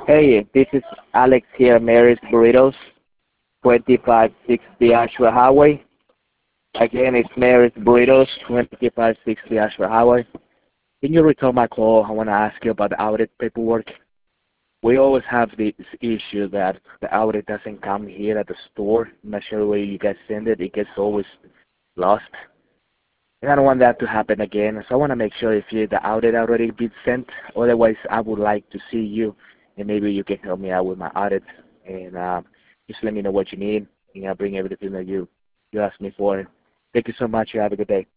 Hey, this is Alex here, Mary's Burritos, 2560 Asheville Highway. Again, it's Mary's Burritos, 2560 Asheville Highway. Can you return my call? I want to ask you about the audit paperwork. We always have this issue that the audit doesn't come here at the store. I'm not sure where you guys send it. It gets always lost. And I don't want that to happen again. So I want to make sure if the audit already been sent. Otherwise, I would like to see you, and maybe you can help me out with my audit. And just let me know what you need, and I'll bring everything that you asked me for. Thank you so much. You have a good day.